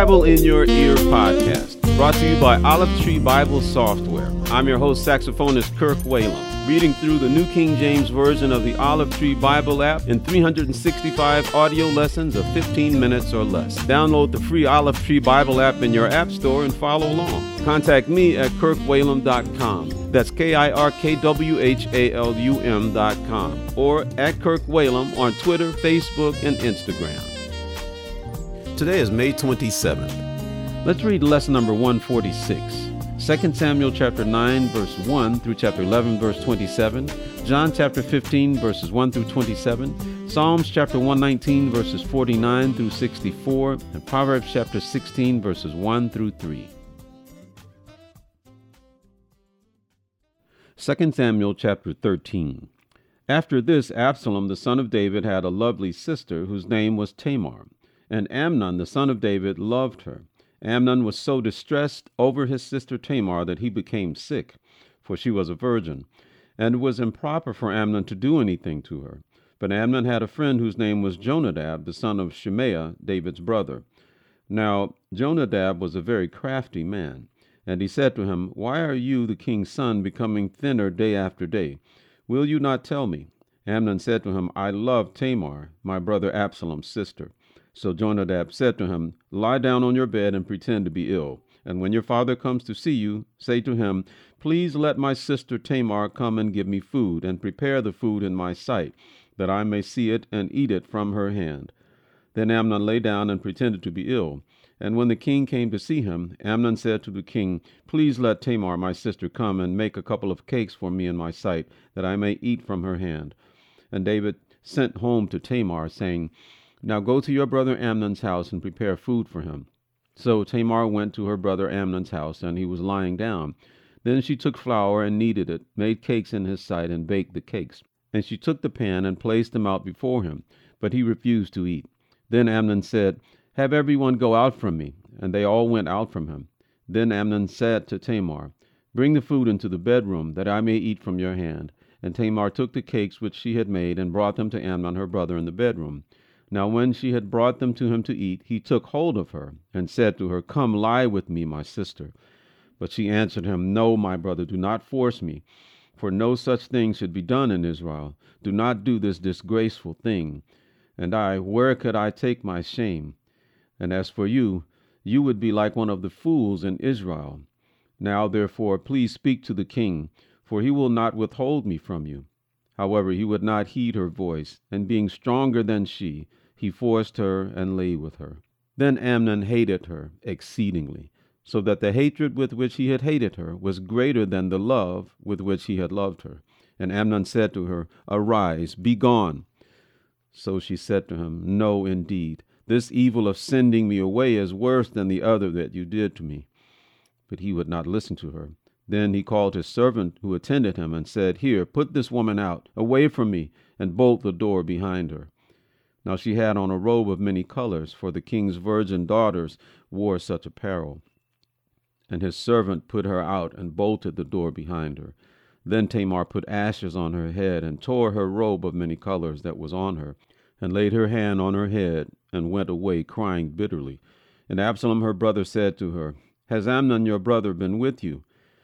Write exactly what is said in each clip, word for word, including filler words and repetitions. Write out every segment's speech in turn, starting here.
Bible in Your Ear podcast, brought to you by Olive Tree Bible Software. I'm your host, saxophonist Kirk Whalum, reading through the New King James Version of the Olive Tree Bible app in three hundred sixty-five audio lessons of fifteen minutes or less. Download the free Olive Tree Bible app in your app store and follow along. Contact me at kirk whalum dot com. That's K I R K W H A L U M dot com. Or at Kirk Whalum on Twitter, Facebook, and Instagram. Today is May twenty-seventh. Let's read lesson number one forty-six. Second Samuel chapter nine, verse one through chapter eleven, verse twenty-seven. John chapter fifteen, verses one through twenty-seven. Psalms chapter one nineteen, verses forty-nine through sixty-four. And Proverbs chapter sixteen, verses one through three. Second Samuel chapter thirteen. After this, Absalom the son of David had a lovely sister whose name was Tamar. And Amnon the son of David loved her. Amnon was so distressed over his sister Tamar that he became sick, for she was a virgin, and it was improper for Amnon to do anything to her. But Amnon had a friend whose name was Jonadab, the son of Shimea, David's brother. Now Jonadab was a very crafty man, and he said to him, "Why are you, the king's son, becoming thinner day after day? Will you not tell me?" Amnon said to him, "I love Tamar, my brother Absalom's sister." So Jonadab said to him, "Lie down on your bed and pretend to be ill. And when your father comes to see you, say to him, 'Please let my sister Tamar come and give me food, and prepare the food in my sight, that I may see it and eat it from her hand.'" Then Amnon lay down and pretended to be ill. And when the king came to see him, Amnon said to the king, "Please let Tamar my sister come and make a couple of cakes for me in my sight, that I may eat from her hand." And David sent home to Tamar, saying, "Now go to your brother Amnon's house and prepare food for him." So Tamar went to her brother Amnon's house, and he was lying down. Then she took flour and kneaded it, made cakes in his sight, and baked the cakes. And she took the pan and placed them out before him, but he refused to eat. Then Amnon said, "Have everyone go out from me." And they all went out from him. Then Amnon said to Tamar, "Bring the food into the bedroom, that I may eat from your hand." And Tamar took the cakes which she had made, and brought them to Amnon her brother in the bedroom. Now when she had brought them to him to eat, he took hold of her, and said to her, "Come lie with me, my sister." But she answered him, "No, my brother, do not force me, for no such thing should be done in Israel. Do not do this disgraceful thing. And I, where could I take my shame? And as for you, you would be like one of the fools in Israel. Now therefore, please speak to the king, for he will not withhold me from you." However, he would not heed her voice, and being stronger than she, he forced her and lay with her. Then Amnon hated her exceedingly, so that the hatred with which he had hated her was greater than the love with which he had loved her. And Amnon said to her, "Arise, be gone." So she said to him, "No, indeed, this evil of sending me away is worse than the other that you did to me." But he would not listen to her. Then he called his servant who attended him and said, "Here, put this woman out, away from me, and bolt the door behind her." Now she had on a robe of many colors, for the king's virgin daughters wore such apparel. And his servant put her out and bolted the door behind her. Then Tamar put ashes on her head, and tore her robe of many colors that was on her, and laid her hand on her head, and went away crying bitterly. And Absalom her brother said to her, "Has Amnon your brother been with you?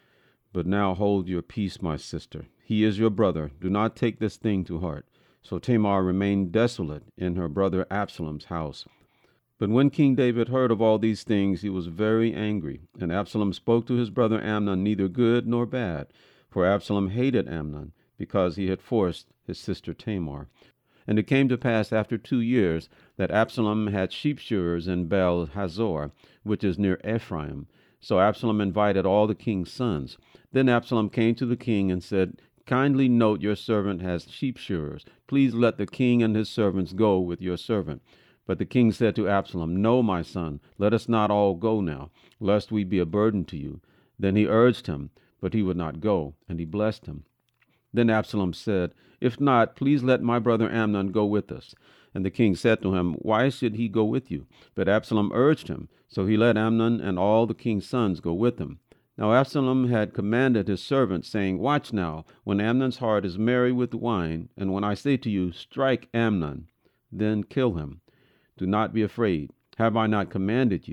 But now hold your peace, my sister. He is your brother. Do not take this thing to heart." So Tamar remained desolate in her brother Absalom's house. But when King David heard of all these things, he was very angry. And Absalom spoke to his brother Amnon neither good nor bad. For Absalom hated Amnon, because he had forced his sister Tamar. And it came to pass after two years that Absalom had sheep shearers in Baal Hazor, which is near Ephraim. So Absalom invited all the king's sons. Then Absalom came to the king and said, "Kindly note your servant has sheep shearers. Please let the king and his servants go with your servant." But the king said to Absalom, "No, my son, let us not all go now, lest we be a burden to you." Then he urged him, but he would not go, and he blessed him. Then Absalom said, "If not, please let my brother Amnon go with us." And the king said to him, "Why should he go with you?" But Absalom urged him, so he let Amnon and all the king's sons go with him. Now Absalom had commanded his servants, saying, "Watch now, when Amnon's heart is merry with wine, and when I say to you, 'Strike Amnon,' then kill him. Do not be afraid. Have I not commanded you?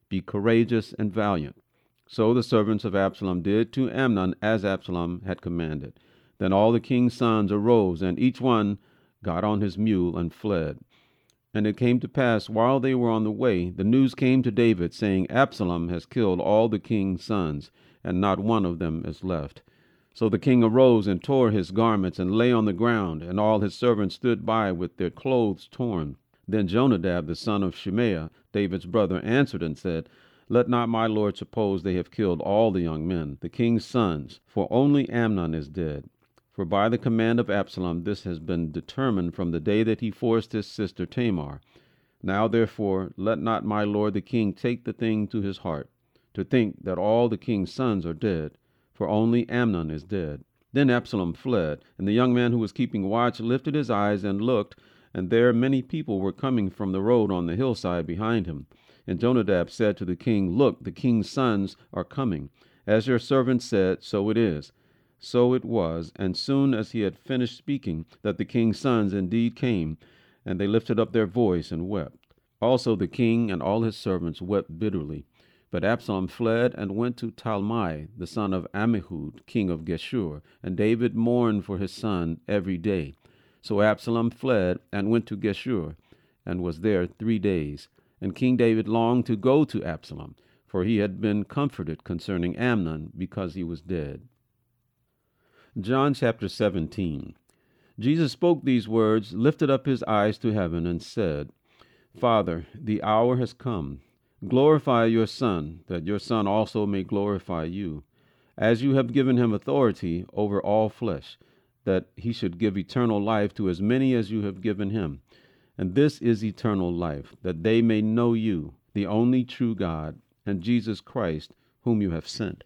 Be courageous and valiant." So the servants of Absalom did to Amnon as Absalom had commanded. Then all the king's sons arose, and each one got on his mule and fled. And it came to pass, while they were on the way, the news came to David, saying, "Absalom has killed all the king's sons, and not one of them is left." So the king arose and tore his garments and lay on the ground, and all his servants stood by with their clothes torn. Then Jonadab, the son of Shimea, David's brother, answered and said, "Let not my lord suppose they have killed all the young men, the king's sons, for only Amnon is dead. For by the command of Absalom this has been determined from the day that he forced his sister Tamar. Now therefore let not my lord the king take the thing to his heart, to think that all the king's sons are dead, for only Amnon is dead." Then Absalom fled, and the young man who was keeping watch lifted his eyes and looked, and there many people were coming from the road on the hillside behind him. And Jonadab said to the king, "Look, the king's sons are coming. As your servant said, so it is." So it was, and soon as he had finished speaking, that the king's sons indeed came, and they lifted up their voice and wept. Also the king and all his servants wept bitterly. But Absalom fled and went to Talmai, the son of Ammihud, king of Geshur, and David mourned for his son every day. So Absalom fled and went to Geshur, and was there three days. And King David longed to go to Absalom, for he had been comforted concerning Amnon, because he was dead. John chapter seventeen. Jesus spoke these words, lifted up his eyes to heaven, and said, "Father, the hour has come. Glorify your Son, that your Son also may glorify you, as you have given him authority over all flesh, that he should give eternal life to as many as you have given him. And this is eternal life, that they may know you, the only true God, and Jesus Christ, whom you have sent.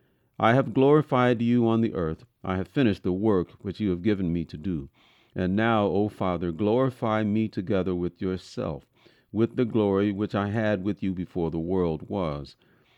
I have glorified you on the earth. I have finished the work which you have given me to do. And now, O Father, glorify me together with yourself, with the glory which I had with you before the world was.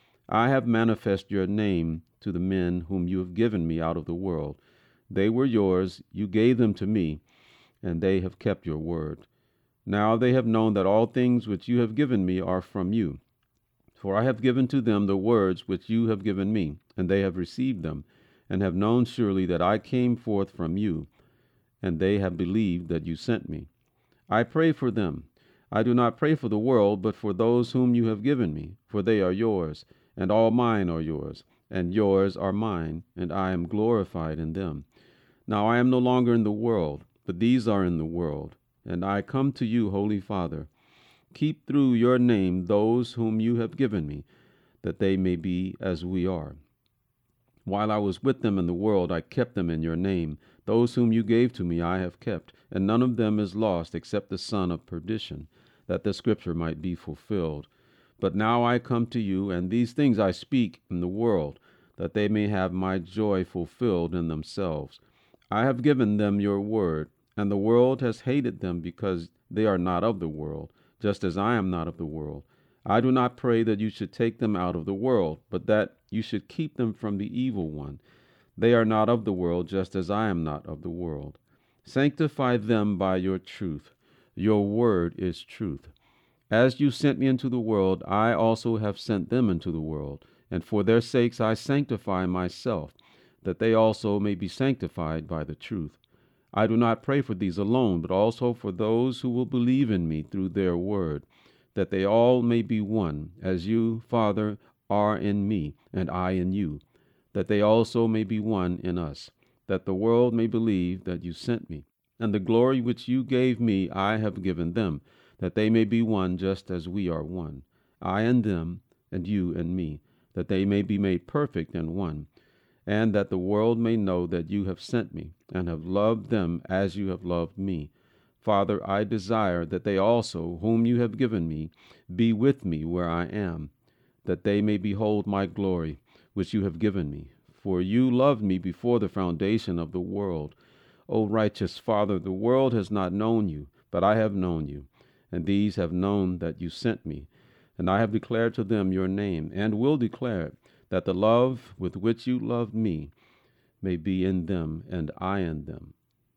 I have manifested your name to the men whom you have given me out of the world. They were yours, you gave them to me, and they have kept your word. Now they have known that all things which you have given me are from you. For I have given to them the words which you have given me, and they have received them, and have known surely that I came forth from you, and they have believed that you sent me. I pray for them. I do not pray for the world, but for those whom you have given me, for they are yours, and all mine are yours, and yours are mine, and I am glorified in them. Now I am no longer in the world, but these are in the world, and I come to you, Holy Father. Keep through your name those whom you have given me, that they may be as we are. While I was with them in the world, I kept them in your name. Those whom you gave to me I have kept, and none of them is lost except the son of perdition, that the scripture might be fulfilled. But now I come to you, and these things I speak in the world, that they may have my joy fulfilled in themselves. I have given them your word, and the world has hated them because they are not of the world, just as I am not of the world. I do not pray that you should take them out of the world, but that you should keep them from the evil one. They are not of the world, just as I am not of the world. Sanctify them by your truth. Your word is truth. As you sent me into the world, I also have sent them into the world, and for their sakes I sanctify myself, that they also may be sanctified by the truth. I do not pray for these alone, but also for those who will believe in me through their word, that they all may be one, as you, Father, are in me, and I in you, that they also may be one in us, that the world may believe that you sent me. And the glory which you gave me I have given them, that they may be one just as we are one, I and them, and you and me, that they may be made perfect in one, and that the world may know that you have sent me, and have loved them as you have loved me. Father, I desire that they also, whom you have given me, be with me where I am, that they may behold my glory, which you have given me. For you loved me before the foundation of the world. O righteous Father, the world has not known you, but I have known you, and these have known that you sent me. And I have declared to them your name, and will declare it, that the love with which you loved me may be in them, and I in them.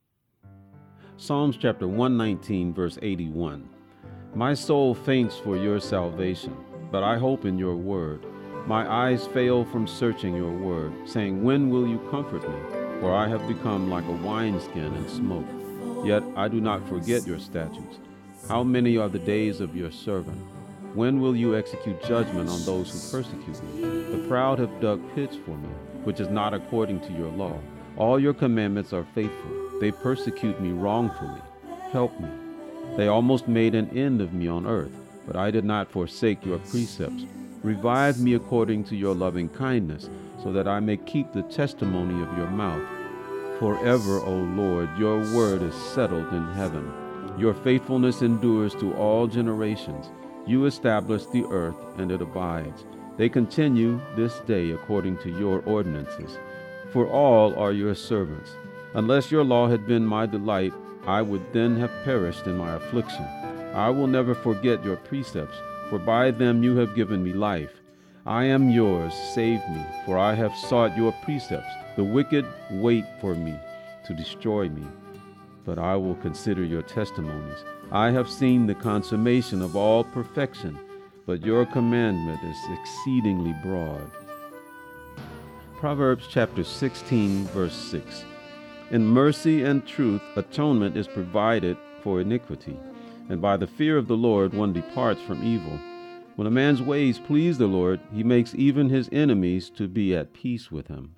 Psalms chapter one nineteen, verse eighty-one. My soul faints for your salvation, but I hope in your word. My eyes fail from searching your word, saying, when will you comfort me? For I have become like a wineskin in smoke. Yet I do not forget your statutes. How many are the days of your servant? When will you execute judgment on those who persecute me? The proud have dug pits for me, which is not according to your law. All your commandments are faithful. They persecute me wrongfully. Help me. They almost made an end of me on earth, but I did not forsake your precepts. Revive me according to your loving kindness, so that I may keep the testimony of your mouth. Forever, O Lord, your word is settled in heaven. Your faithfulness endures to all generations. You establish the earth, and it abides. They continue this day according to your ordinances. For all are your servants. Unless your law had been my delight, I would then have perished in my affliction. I will never forget your precepts, for by them you have given me life. I am yours, save me, for I have sought your precepts. The wicked wait for me to destroy me, but I will consider your testimonies. I have seen the consummation of all perfection, but your commandment is exceedingly broad. Proverbs chapter sixteen, verse six. In mercy and truth, atonement is provided for iniquity, and by the fear of the Lord one departs from evil. When a man's ways please the Lord, he makes even his enemies to be at peace with him.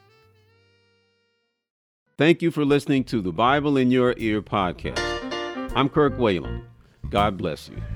Thank you for listening to the Bible in Your Ear podcast. I'm Kirk Whalum. God bless you.